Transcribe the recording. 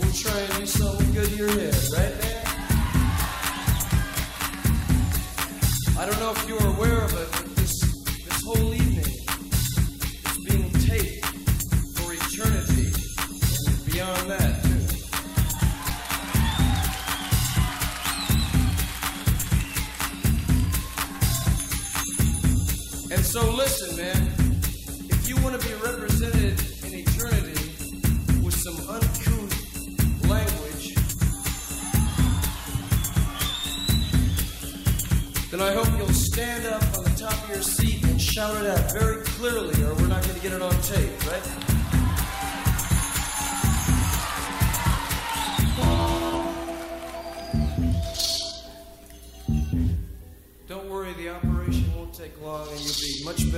me try and do something good to your head, right, man? I don't know if you were aware of it, but this whole evening is being taped for eternity and beyond that, too. And so listen, man, if you want to be represented in eternity with some uncouth language, then I hope you'll stand up on the top of your seat and shout it out very clearly, or we're not going to get it on tape, right? Don't worry, the operation won't take long and you'll be much